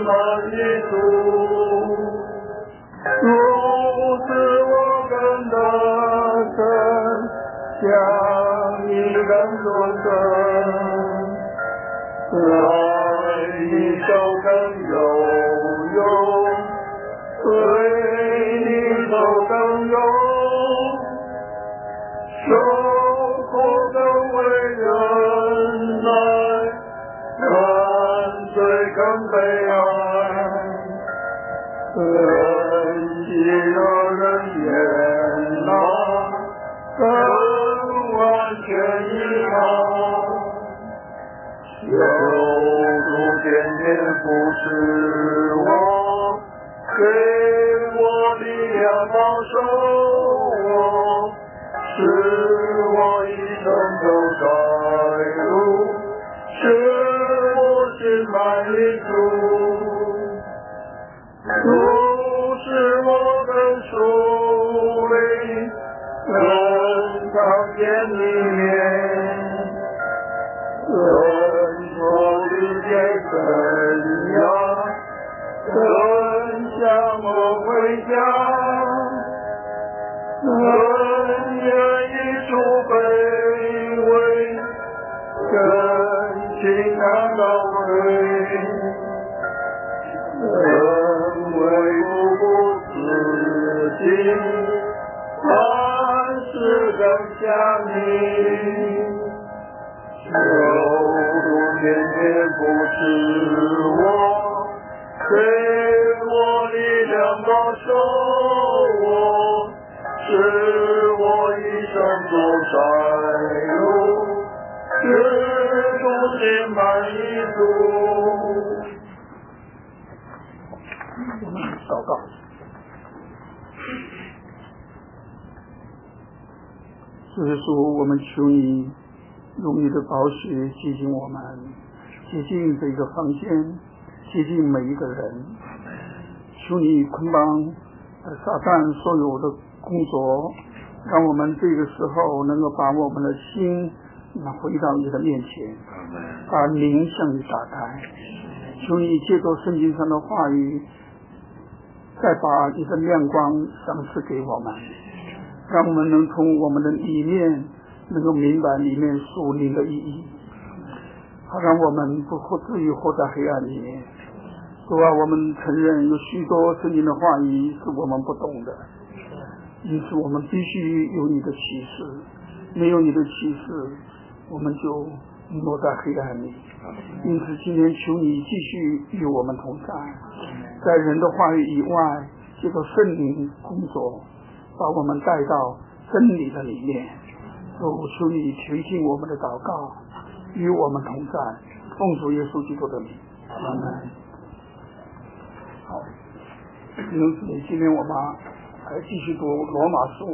满意足。如此我更大声，向你更多声，爱你手更有用，对你手更有，受苦更为忍耐，看罪更悲哀，人既有人言呐，更完全依靠，求主天天扶持我，给我力量保守我，使我一生走在路，使我心满意足。主使我更属灵，更常见里面，更脱离界神呀，更向我回家，更愿意出卑微，更轻安高贵，更为不自己，凡事更像你，求主天天扶持我，给我力量保守我，使我一生走在路，使主心满意足。 我们祷告。主耶稣，我们求你用你的宝血接近我们，接近这个房间，接近每一个人。求你捆绑撒旦所有的工作，让我们这个时候能够把我们的心回到你的面前，把灵向你打开。求你借着圣经上的话语，再把你的亮光赏赐给我们，让我们能从我们的里面能够明白里面属灵的意义，好让我们不至于活在黑暗里面。主啊，我们承认有许多圣经的话语是我们不懂的，因此我们必须有你的启示，没有你的启示我们就落在黑暗里。因此今天求你继续与我们同在，在人的话语以外，借着圣灵工作，把我们带到真理的里面。求你垂听我们的祷告，与我们同在，奉主耶稣基督的名，阿门。好，因此今天我们还继续读罗马书。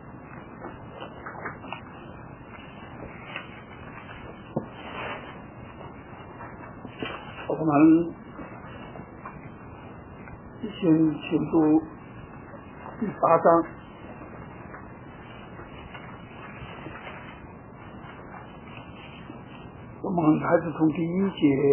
我们先请读第8章。我们还是从第一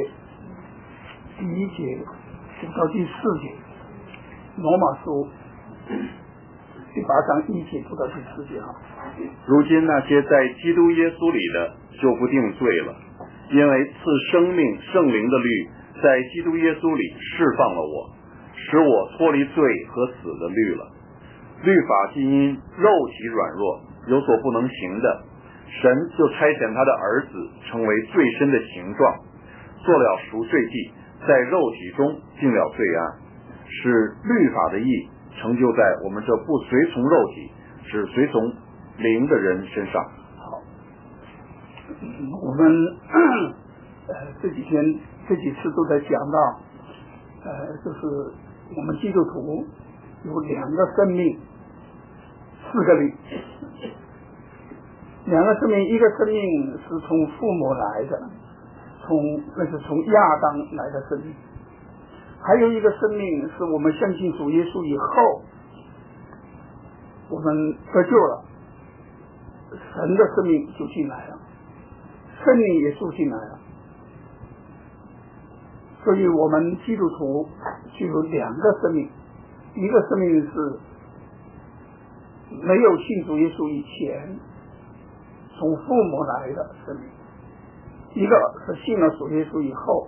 节读到第4节，罗马书第8章1节读到第4节哈。 如今那些在基督耶稣里的就不定罪了，因为赐生命圣灵的律在基督耶稣里释放了我，使我脱离罪和死的律了。律法既因肉体软弱有所不能行的，神就差遣他的儿子成为最深的形状，做了赎罪祭，在肉体中定了罪案，使律法的义成就在我们这不随从肉体只随从灵的人身上。 好，我们这几次都在讲到就是我们基督徒有2个生命，4个律。2个生命，一个生命是从父母来的，那是从亚当来的生命，还有一个生命是我们相信主耶稣以后我们得救了，神的生命就进来了，圣灵也住进来了， 所以我们基督徒具有两个生命，一个生命是没有信主耶稣以前从父母来的生命，一个是信了主耶稣以后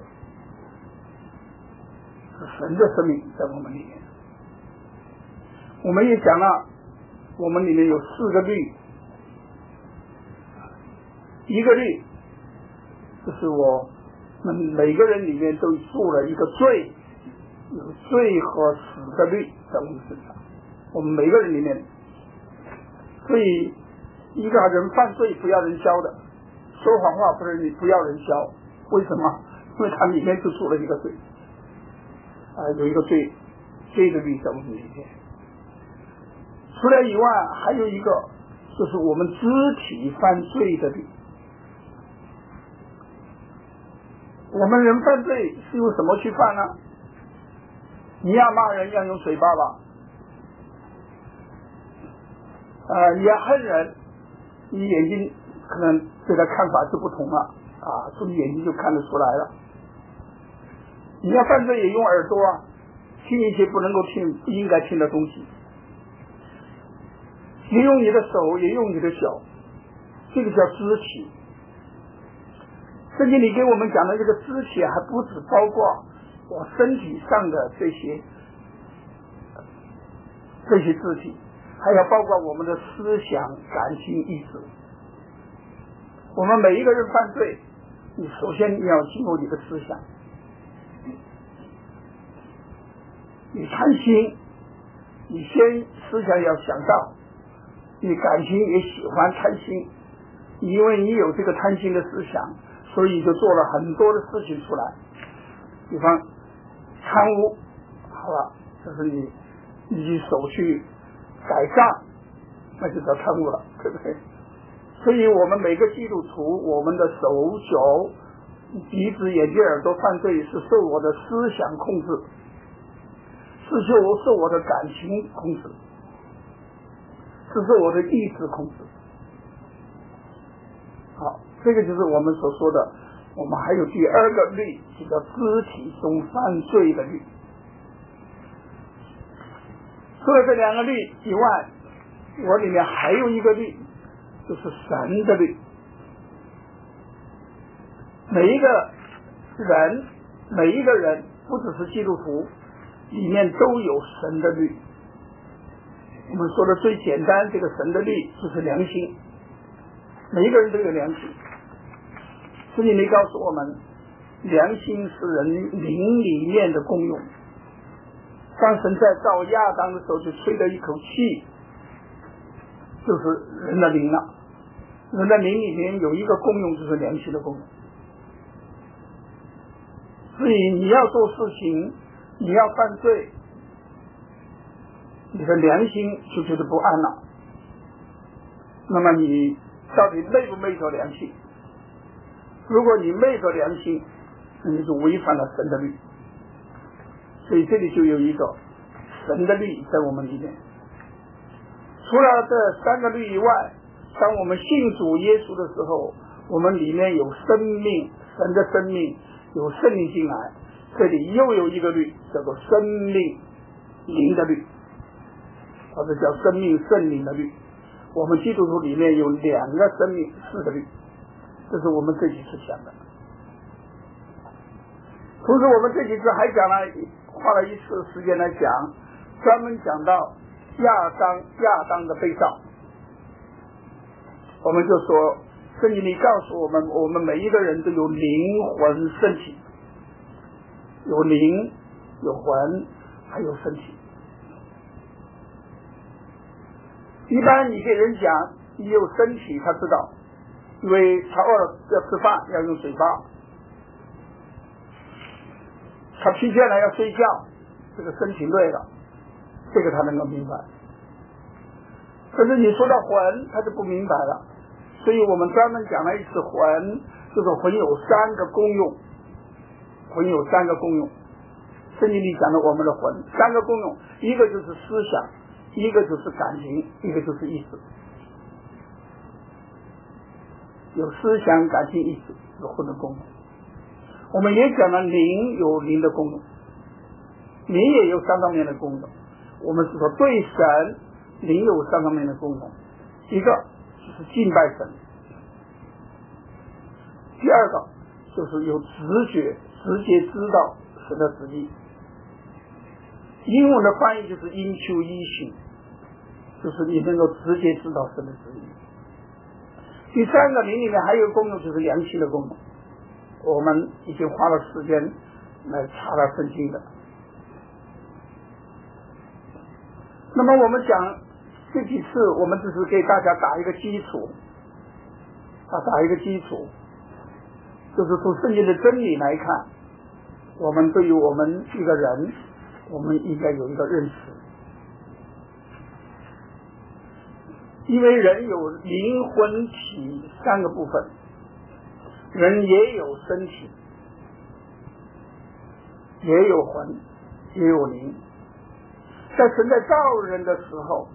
是神的生命在我们里面。我们也讲了，我们里面有4个律，一个律就是我们每个人里面都做了一个罪，有罪和死的律在我们身上，我们每个人里面。所以一个人犯罪不要人教的，说谎话不要人教，为什么？因为他里面就做了一个罪，有一个罪的律在我们里面。除了以外，还有一个就是我们肢体犯罪的律。我们人犯罪是用什么去犯呢？你要骂人要用嘴巴吧，你要恨人，你眼睛可能对他看法就不同了从你眼睛就看得出来了。你要犯罪也用耳朵听一些不能够听、不应该听的东西，也用你的手，也用你的脚，这个叫肢体。圣经里给我们讲的这个肢体还不只包括我身体上的这些肢体，还要包括我们的思想、感情、意志。我们每一个人犯罪，你首先你要进入你的思想，你贪心，你先思想要想到，你感情也喜欢贪心，因为你有这个贪心的思想，所以就做了很多的事情出来，比方贪污，好了，这是你手去改账，那就叫贪污了，对不对？所以我们每个基督徒，我们的手脚鼻子眼睛耳朵犯罪是受我的思想控制，是受我的感情控制，是受我的意志控制。好，这个就是我们所说的，我们还有第二个律，这个肢体中犯罪的律。除了这两个律以外，我里面还有一个律，就是神的律。每一个人不只是基督徒，里面都有神的律。我们说的最简单，这个神的律就是良心，每一个人都有良心。圣经里告诉我们，良心是人灵里面的功用。当神在造亚当的时候，就吹了一口气，就是人的灵了。人的灵里面有一个功用，就是良心的功用。所以你要做事情，你要犯罪，你的良心就觉得不安了。那么你到底昧不昧着良心？如果你昧着良心，你就违反了神的律。所以这里就有一个神的律在我们里面。除了这三个律以外，当我们信主耶稣的时候，我们里面有生命，神的生命，有圣灵进来，这里又有一个律，叫做生命灵的律，或者叫生命圣灵的律。我们基督徒里面有两个生命4个律，这是我们这几次讲的。同时我们这几次还讲了，花了一次时间来讲，专门讲到亚当的被造。我们就说圣经里告诉我们，我们每一个人都有灵魂身体，有灵有魂还有身体。一般你给人讲你有身体，他知道，因为他饿了要吃饭要用嘴巴，他疲倦了要睡觉，这个身体累了，这个他能够明白。可是你说到魂，他就不明白了。所以我们专门讲了一次魂，就是魂有3个功用，魂有3个功用。圣经里讲的我们的魂3个功用，一个就是思想，一个就是感情，一个就是意志。有思想、感情、意志，有魂的功能。 我们也讲了灵有灵的功能，灵也有三方面的功能。我们是说对神灵有三方面的功能，一个就是敬拜神，第二个就是有直觉，直接知道神的旨意。英文的翻译就是 intuition， 就是你能够直接知道神的旨意。第三个灵里面还有一个功能就是良心的功能，我们已经花了时间来查了圣经的。那么我们讲这几次，我们只是给大家打一个基础，打一个基础，就是从圣经的真理来看，我们对于我们一个人，我们应该有一个认识。因为人有灵魂体三个部分，人也有身体，也有魂，也有灵。在神在造人的时候，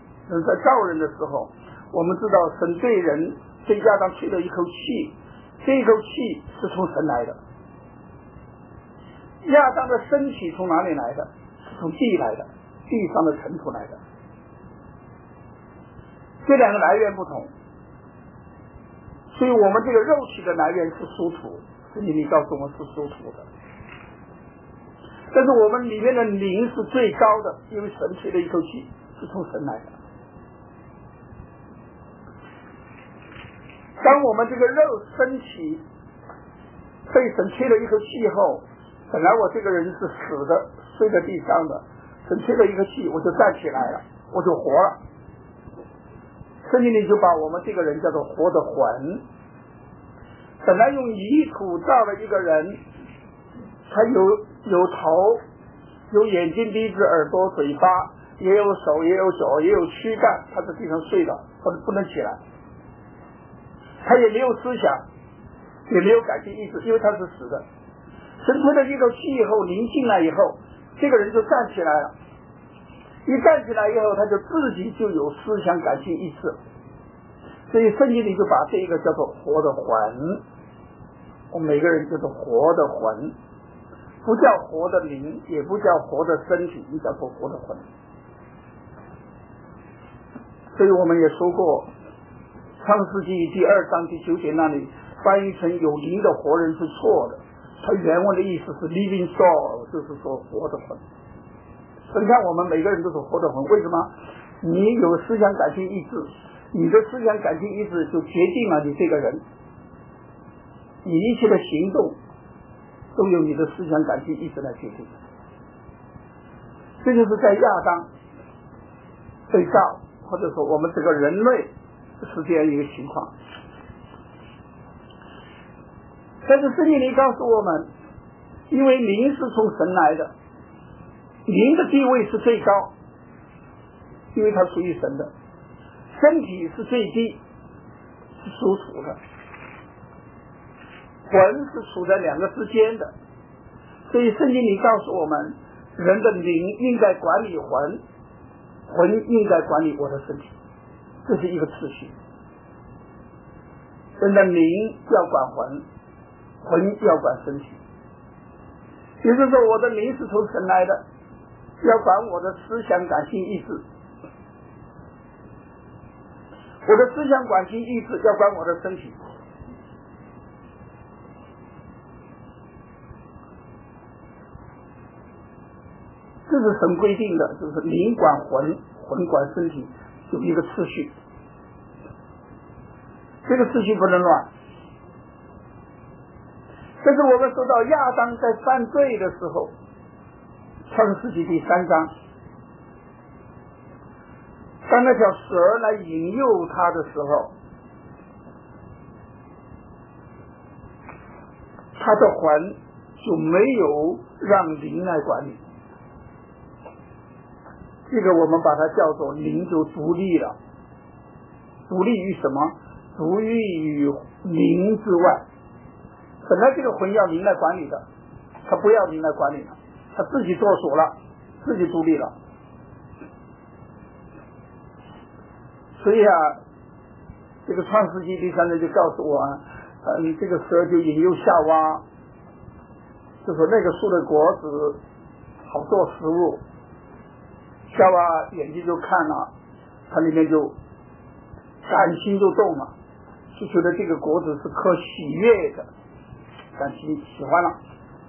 我们知道神对人对亚当吹了一口气，这一口气是从神来的。亚当的身体从哪里来的？是从地来的，地上的尘土来的。这两个来源不同，所以我们这个肉体的来源是属土，圣经里告诉我们是属土的。但是我们里面的灵是最高的，因为神吹了一口气是从神来的。当我们这个肉身体被神吹了一口气后，本来我这个人是死的，睡在地上的，神吹了一个气，我就站起来了，我就活了。圣经里就把我们这个人叫做活的魂。本来用泥土造了一个人，他有头，有眼睛、鼻子、耳朵、嘴巴，也有手，也有脚，也有躯干，他在地上睡了，不能起来。他也没有思想，也没有感情意志，因为他是死的。神吹了一口气以后，灵进来以后，这个人就站起来了。一站起来以后，他就自己就有思想、感情、意志。所以圣经里就把这一个叫做活的魂，我们每个人叫做活的魂，不叫活的灵，也不叫活的身体，你叫做活的魂。所以我们也说过，创世纪第2章第9节那里翻译成有灵的活人是错的，它原文的意思是 living soul， 就是说活的魂。你看我们每个人都是活的魂，为什么？你有思想感情意志，你的思想感情意志就决定了你这个人，你一切的行动都由你的思想感情意志来决定。这就是在亚当被造，或者说我们这个人类是这样一个情况。但是圣经里告诉我们，因为灵是从神来的，灵的地位是最高，因为它属于神的。身体是最低，是属土的。魂是处在两个之间的，所以圣经里告诉我们，人的灵应该管理魂，魂应该管理我的身体，这是一个次序。人的灵要管魂，魂要管身体。也就是说，我的灵是从神来的，要管我的思想、感情、意志；我的思想、感情、意志要管我的身体。这是神规定的，就是灵管魂，魂管身体，有一个次序。这个次序不能乱。但是我们说到亚当在犯罪的时候，创世纪第3章，当那条蛇来引诱他的时候，他的魂就没有让灵来管理。这个我们把它叫做灵就独立了，独立于什么？独立于灵之外。本来这个魂要灵来管理的，他不要灵来管理了，他自己做主了，自己独立了。所以这个创世纪第3章就告诉我，这个蛇就引诱夏娃， 就说那个树的果子好做食物。夏娃眼睛就看了，它里面就感心就动了，就觉得这个果子是可喜悦的，感心喜欢了，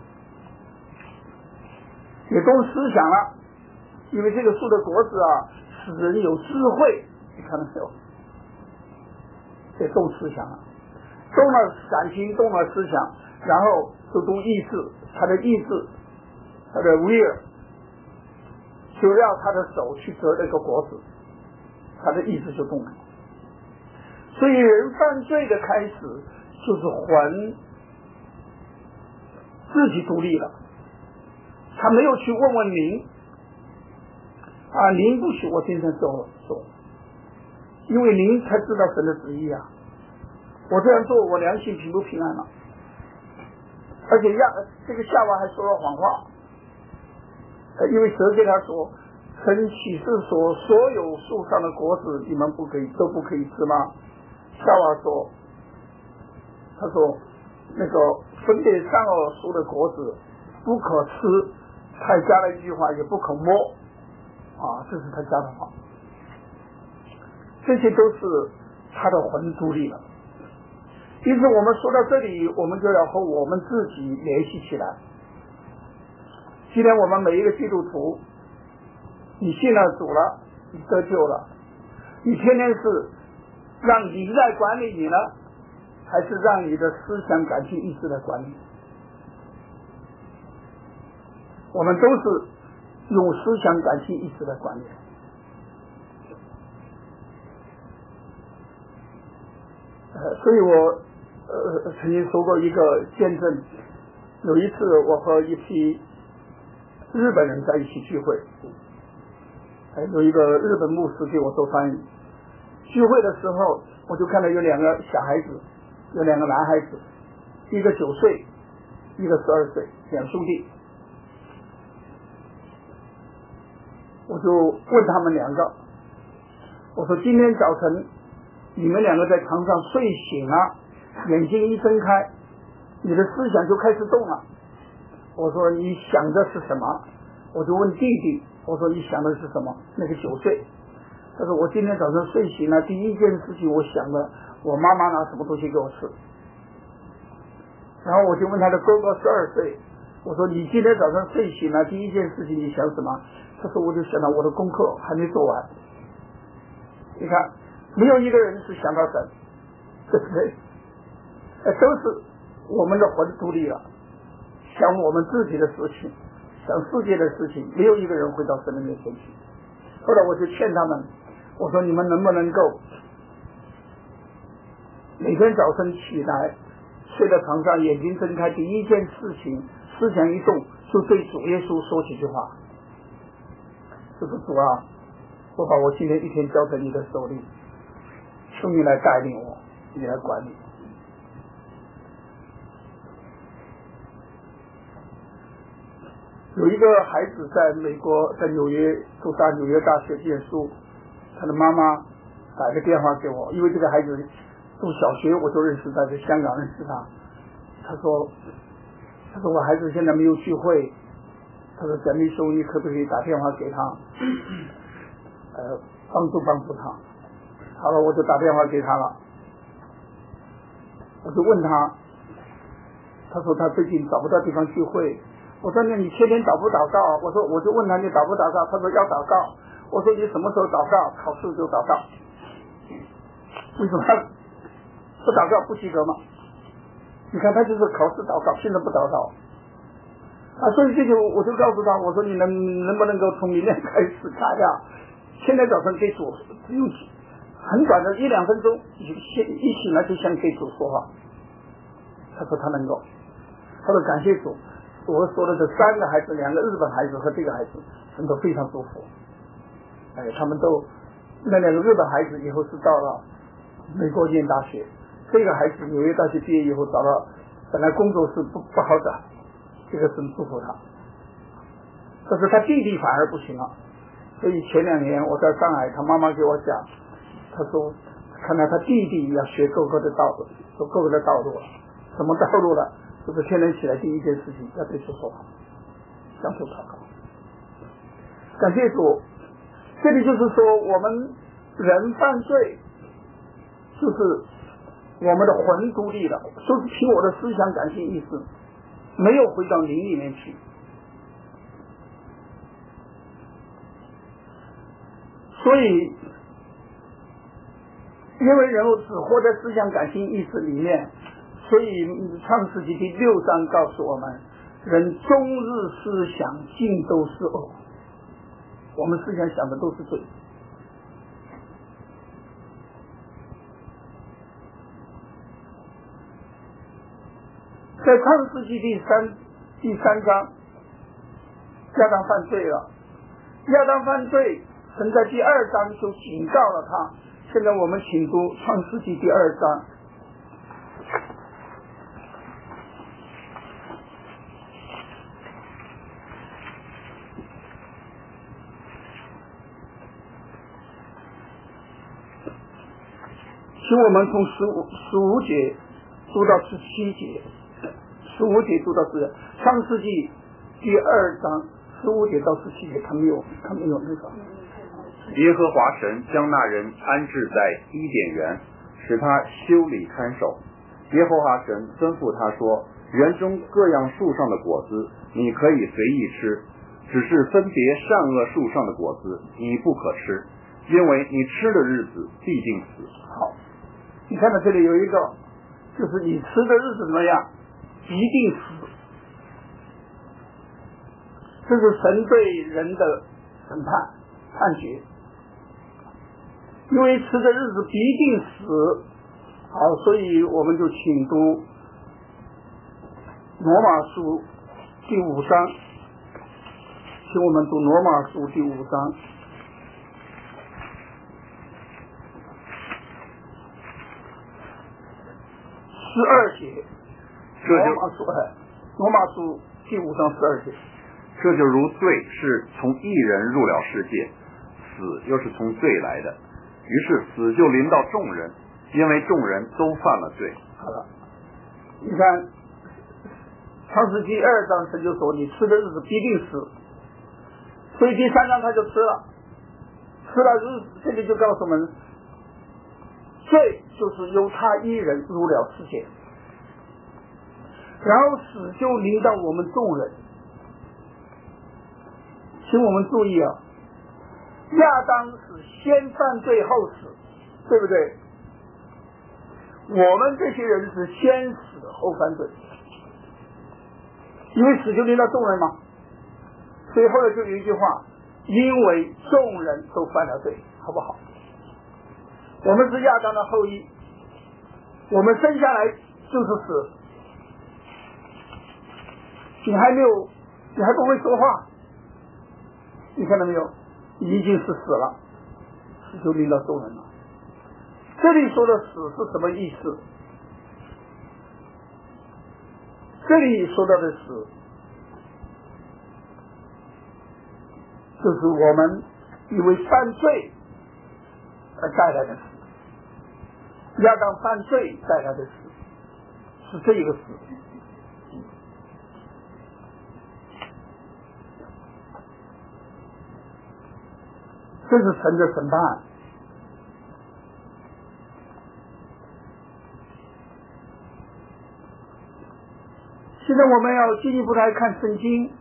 也动思想了，因为这个树的果子啊使人有智慧，你看到没有？也动思想了，动了感情，动了思想，然后就动意志，他的意志，他的 will， 就要他的手去折那个果子，他的意志就动了。所以人犯罪的开始就是魂自己独立了，他没有去问问灵啊，灵不许我今天做，因为灵才知道神的旨意啊，我这样做我良心平不平安了？而且这个夏娃还说了谎话，因为蛇对他说，神启示说所有树上的果子你们都不可以吃吗？夏娃说，他说那个分别善恶树的果子不可吃，还加了一句话，也不可摸啊，这是他加的话。这些都是他的魂独立了。因此我们说到这里，我们就要和我们自己联系起来。今天我们每一个基督徒，你信了主了，你得救了，你天天是让灵在管理你呢，还是让你的思想感情意志来管理？我们都是用思想感情意志来管理。所以我曾经说过一个见证，有一次我和一批日本人在一起聚会，有一个日本牧师给我做翻译。聚会的时候，我就看到有两个小孩子，有两个男孩子，一个9岁，一个12岁，两兄弟。我就问他们两个，我说今天早晨你们两个在床上睡醒了，眼睛一睁开，你的思想就开始动了。我说你想的是什么？我就问弟弟，我说你想的是什么？那个9岁，他说我今天早上睡醒了，第一件事情我想的，我妈妈拿什么东西给我吃。然后我就问他的哥哥12岁，我说你今天早上睡醒了，第一件事情你想什么？他说我就想到我的功课还没做完。你看，没有一个人是想到神，对不对？都是我们的魂独立了，想我们自己的事情，想世界的事情，没有一个人会到神的面前去。后来我就劝他们，我说你们能不能够每天早晨起来，睡在床上，眼睛睁开，第一件事情思想一动，就对主耶稣说几句话，就是主啊，我把我今天一天交在你的手里，求你来带领我，你来管理。有一个孩子在美国，在纽约读纽约大学念书，他的妈妈打个电话给我，因为这个孩子读小学我就认识他，在香港认识他。他说我孩子现在没有聚会，他说蒋立兄，你可不可以打电话给他，帮助他。好了，我就打电话给他了，我就问他，他说他最近找不到地方聚会。我说你天天祷不祷告？我就问他你祷不祷告？他说要祷告。我说你什么时候祷告？考试就祷告。为什么不祷告不及格吗？你看他就是考试祷告，现在不祷告啊。所以这就我就告诉他，我说你能不能够从明天开始卡掉，现在早上给主用很短的1-2分钟，一醒来就想给主说话。他说他能够。他说感谢主，我说的这3个孩子，2个日本孩子和这个孩子，他们都非常祝福。他们都那2个日本孩子以后是到了美国念大学，这个孩子纽约大学毕业以后找到本来工作是不好找，这个神祝福他。可是他弟弟反而不行了，所以前2年我在上海，他妈妈给我讲，他说看到他弟弟要学各个的道路，走各个的道路了，什么道路了？ 是不是天天起来第一件事情要对主说话，向主祷告？感谢主，这里就是说我们人犯罪，就是我们的魂独立了，就是凭我的思想、感性、意识，没有回到灵里面去。所以，因为人只活在思想、感性、意识里面，所以创世纪第6章告诉我们，人终日思想尽都是恶。我们思想想的都是罪。在创世纪第三章，亚当犯罪了。亚当犯罪，神在第2章就警告了他。现在我们请读创世纪第2章。请我们从15节读到17节，15节读到17节，创世纪第2章15节到17节，他没有那个。 耶和华神将那人安置在伊甸园，使他修理看守。耶和华神吩咐他说：园中各样树上的果子你可以随意吃，只是分别善恶树上的果子你不可吃，因为你吃的日子必定死。 好，你看到这里有一个，就是你吃的日子怎么样，一定死。这是神对人的审判决，因为吃的日子必定死。好，所以我们就请读罗马书第5章，请我们读罗马书第5章12节。罗马书第5章12节。 这就如罪是从一人入了世界，死又是从罪来的，于是死就临到众人，因为众人都犯了罪。 好了，你看创世纪2章神就说你吃的日子必定死，所以第3章他就吃了日子，这里就告诉我们，罪就是由他一人入了世界，然后死就临到我们众人。请我们注意啊，亚当是先犯罪后死，对不对？我们这些人是先死后犯罪，因为死就临到众人嘛，所以后来就有一句话，因为众人都犯了罪，好不好？我们是亚当的后裔，我们生下来就是死。你还不会说话，你看到没有？已经是死了，死就临到众人了。这里说的死是什么意思？这里说到的死，就是我们因为犯罪而带来的死，亚当犯罪带来的死，是这一个死。这是神的审判。现在我们要进一步来看圣经，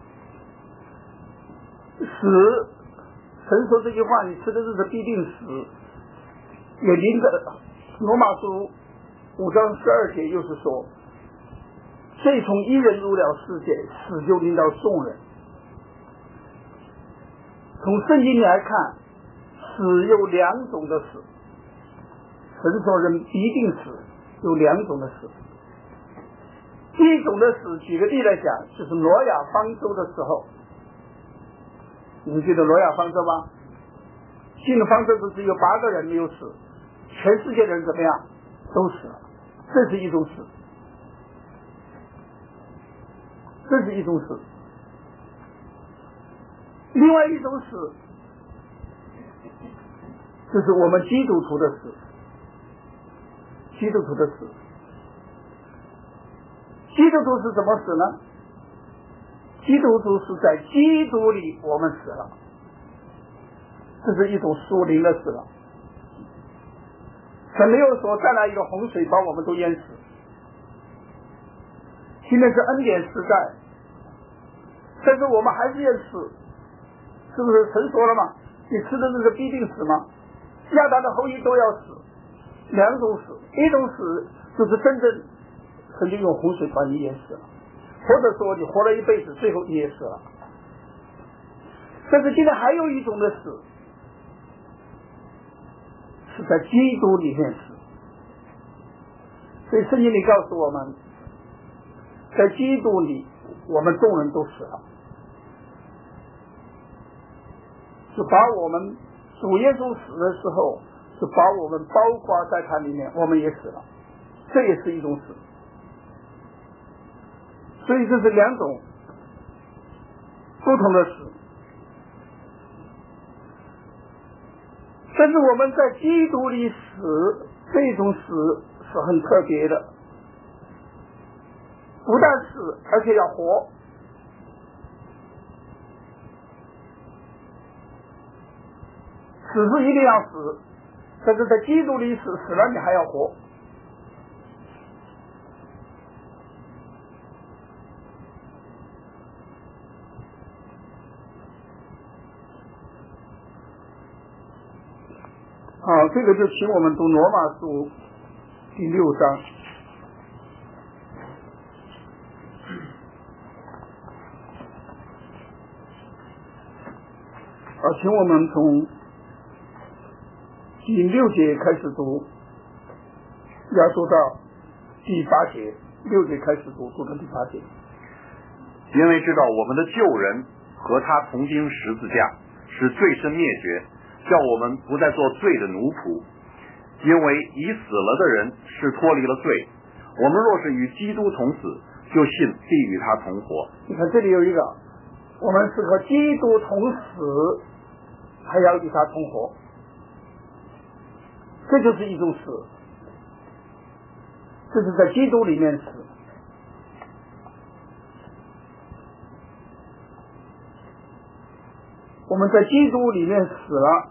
死，神说这句话，你吃的日子必定死，也临着罗马书5章12节，又是说，罪从一人入了世界，死就临到众人。从圣经里来看，死有2种的死，神说人一定死，有2种的死。第一种的死，举个例来讲，就是挪亚方舟的时候，你们记得挪亚方舟吗？进了方舟时只有8个人没有死，全世界的人怎么样？都死了，这是一种死，这是一种死。另外一种死，就是我们基督徒的死，基督徒的死。 基督徒是怎么死呢？基督徒是在基督里我们死了，这是一种属灵的死了。神没有说再来一个洪水把我们都淹死，现在是恩典时代，但是我们还是要死，是不是？神说了嘛，你吃的那个必定死吗？亚当的后裔都要死，两种死，一种死就是真正神就用洪水把你淹死了，或者说你活了一辈子，最后你也死了。但是今天还有一种的死，是在基督里面死。所以圣经里告诉我们，在基督里我们众人都死了，就把我们主耶稣死的时候，就把我们包括在他里面，我们也死了，这也是一种死。所以这是两种不同的死。但是我们在基督里死，这种死是很特别的，不但死，而且要活。死是一定要死，但是在基督里死，死了你还要活。好，这个就请我们读罗马书第6章。请我们从第6节开始读，要读到第8节，6节开始读，读到第8节。 因为知道我们的旧人和他同钉十字架，使罪身灭绝，叫我们不再做罪的奴仆。因为已死了的人是脱离了罪，我们若是与基督同死，就信必与他同活。 你看这里有一个，我们是和基督同死，还要与他同活，这就是一种死，这是在基督里面死。我们在基督里面死了，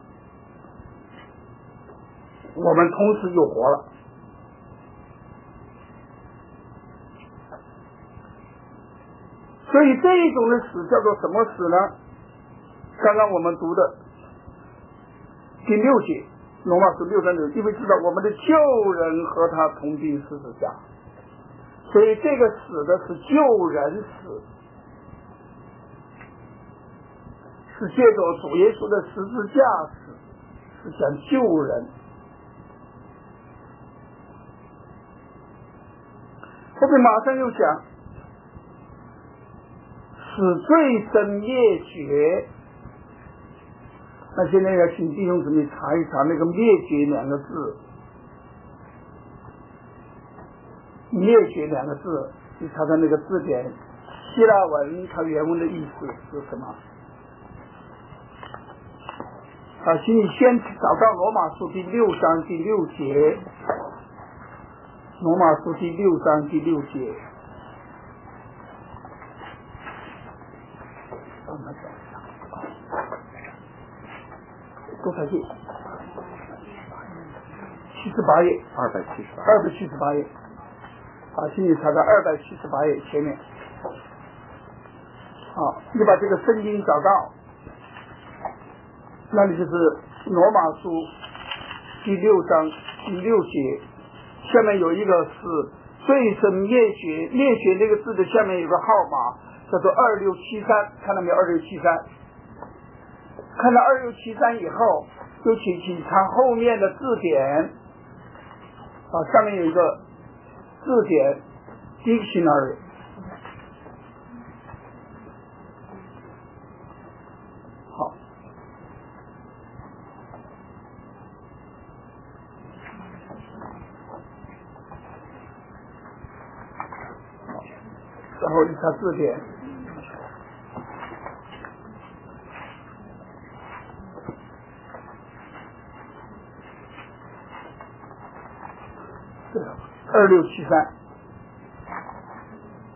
我们同时又活了。所以这一种的死叫做什么死呢？刚刚我们读的第6节，罗马书6章9，因为知道我们的旧人和他同钉十字架，所以这个死的是旧人死，是借着主耶稣的十字架死，是讲救人。后面马上又讲使罪身灭绝。那现在要请弟兄姊妹查一查那个灭绝两个字，灭绝两个字，你查查那个字典，希腊文它原文的意思是什么？请你先找到罗马书第6章第6节，罗马书第6章第6节。多少页？78页，278页。请你查到278页前面。好，你把这个圣经找到，那里就是罗马书第6章第6节，下面有一个是罪身灭绝，灭绝这个字的下面有个号码，叫做2673，看到没有？2673。看到2673以后，就请查后面的字典，上面有一个字典 dictionary。好，然后你查字典。2673，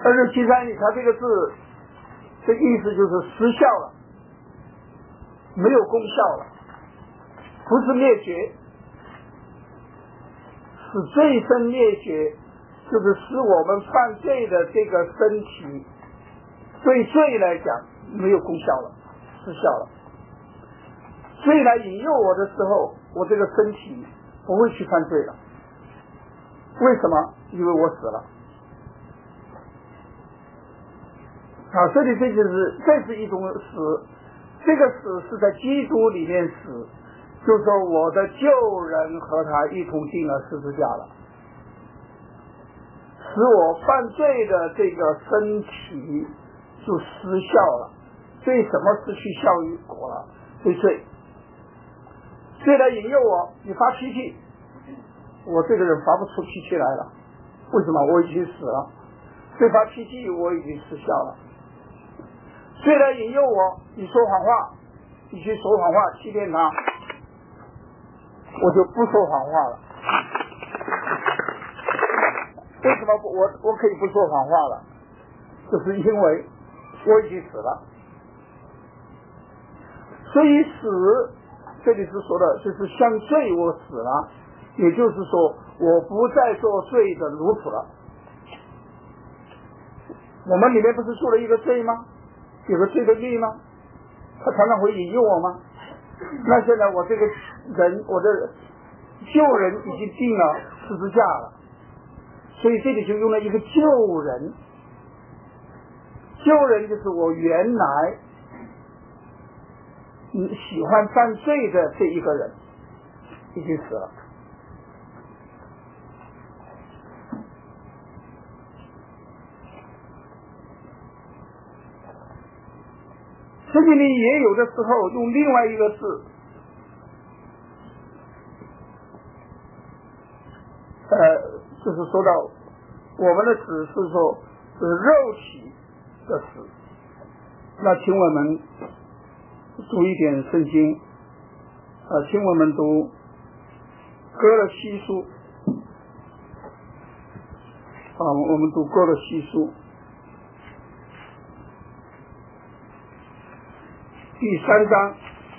2673里，它这个字的意思就是失效了，没有功效了，不是灭绝，使罪身灭绝，就是使我们犯罪的这个身体对罪来讲没有功效了，失效了。罪来引诱我的时候，我这个身体不会去犯罪了。为什么？因为我死了。这里这是一种死，这个死是在基督里面死，就是说我的旧人和他一同进了十字架了，使我犯罪的这个身体就失效了。对什么失去效果了？对罪。罪来引诱我，你发脾气，我这个人发不出脾气来了。为什么？我已经死了。对发脾气我已经失效了。罪来引诱我，你说谎话，你去说谎话欺骗他，我就不说谎话了。为什么我可以不说谎话了？就是因为我已经死了。所以死这里是说的就是像罪我死了，也就是说我不再做罪的奴仆了。我们里面不是做了一个罪吗？有个罪的律吗？他常常会引诱我吗？那现在我这个人，我的旧人已经定了十字架了，所以这里就用了一个旧人。旧人就是我原来喜欢犯罪的这一个人已经死了。圣经里也有的时候用另外一个字，就是说到我们的死是说是肉体的死。那请我们读一点圣经，请我们读哥罗西书，我们读哥罗西书第3章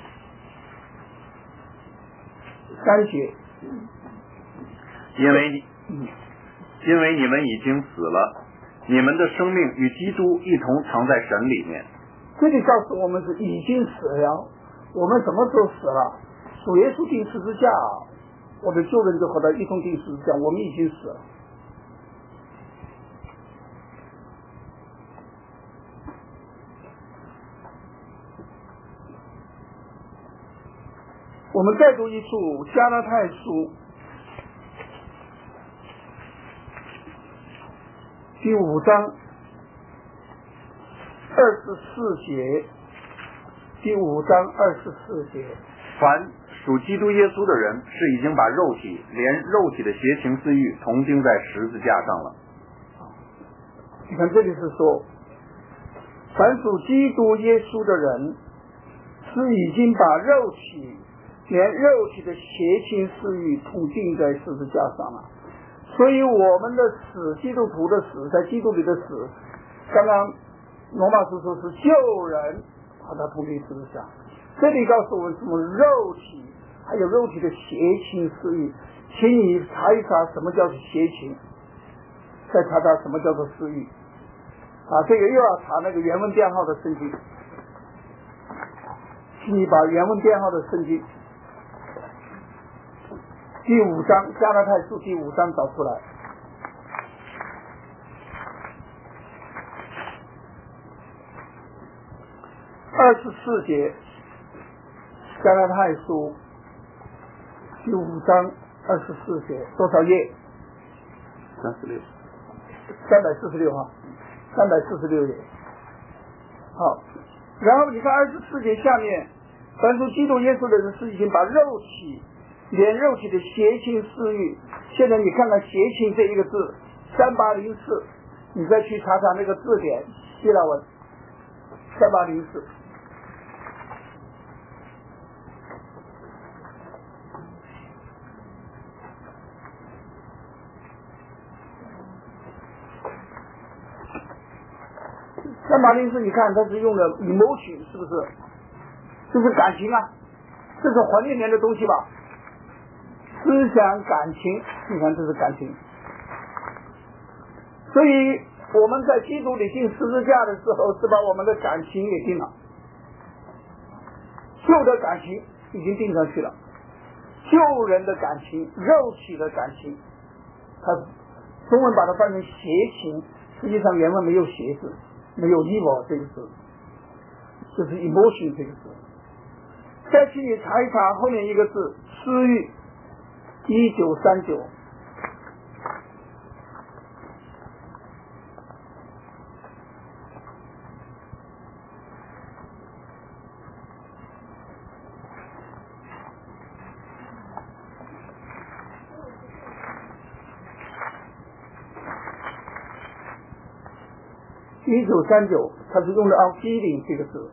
3节。 因为你们已经死了，你们的生命与基督一同藏在神里面。 这里告诉我们是已经死了。我们什么时候死了？主耶稣钉十字架，我的旧人就和他一同钉十字架，我们已经死了。我们再读一处加拉太书第5章24节，第5章24节。 凡属基督耶稣的人，是已经把肉体连肉体的邪情私欲同钉在十字架上了。 你看这里是说，凡属基督耶稣的人，是已经把肉体连肉体的邪情私欲同钉在十字架上了。所以我们的死，基督徒的死，在基督里的死，刚刚罗马书说是旧人和他同钉十字架。这里告诉我们什么？肉体还有肉体的邪情私欲，请你查一查什么叫做邪情，再查查什么叫做私欲。这个又要查那个原文编号的圣经，请你把原文编号的圣经第5章加拉太书第5章找出来。24节，加拉太书第5章24节，多少页 ？36。 346哈，346页。好，然后你看24节下面，凡属基督耶稣的人，是已经把肉体连肉体的邪情私欲。现在你看看邪情这一个字3804，你再去查查那个字典，希腊文3804。 那马丁斯你看他是用了 emotion， 是不是？这是感情啊，这是魂里面的东西吧？思想感情，你看这是感情。所以我们在基督里钉十字架的时候，是把我们的感情也钉了，旧的感情已经钉上去了，旧人的感情，肉体的感情，他中文把它翻成邪情，实际上原文没有邪字，没有 evil 这个字，就是 emotion 这个字。再请你查一查后面一个字，私欲，1939。1939，它是用的 feeling 这个字，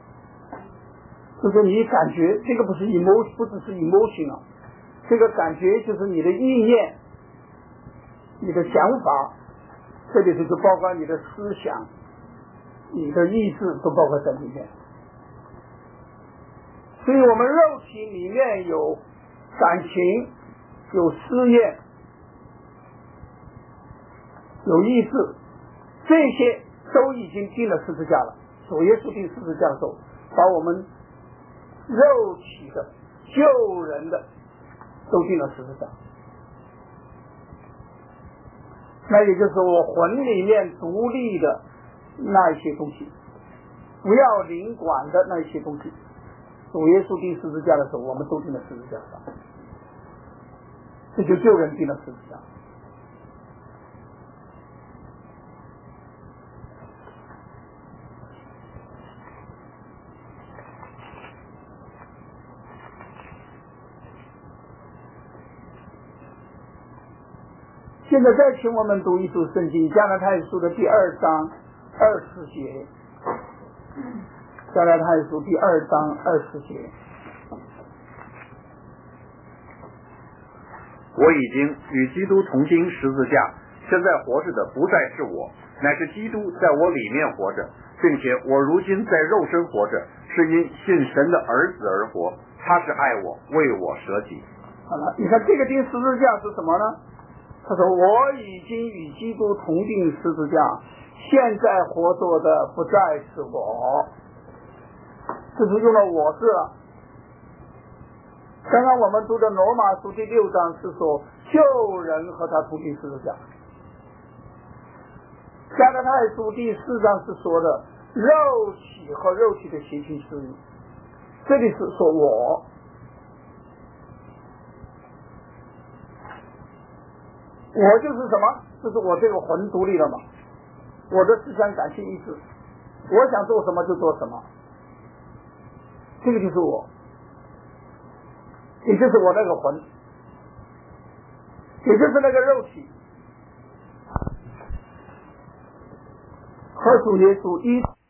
就是你感觉，这个不是 emotion， 不只是 emotion 啊，这个感觉就是你的意念、你的想法，这里头就包括你的思想、你的意志都包括在里面。所以我们肉体里面有感情、有思念、有意志，这些都已经钉了十字架了。主耶稣钉十字架的时候，把我们肉体的救人的都钉了十字架。那也就是我魂里面独立的那一些东西，不要领管的那一些东西，主耶稣钉十字架的时候，我们都钉了十字架上，这就救人钉了十字架。现在再请我们读一读圣经，加拉太书的第2章20节。加拉太书第2章20节。 我已经与基督同钉十字架，现在活着的不再是我，乃是基督在我里面活着，并且我如今在肉身活着，是因信神的儿子而活，他是爱我，为我舍己。 好了，你看这个钉十字架是什么呢？他说我已经与基督同钉十字架，现在活着的不再是我，这是用了我字了。刚刚我们读的罗马书第6章是说救人和他同钉十字架，加拉太书第4章是说的肉体和肉体的邪情私欲，这里是说我就是什么？就是我这个魂独立了嘛，我的思想感情意志，我想做什么就做什么，这个就是我，也就是我那个魂，也就是那个肉体，和主耶稣一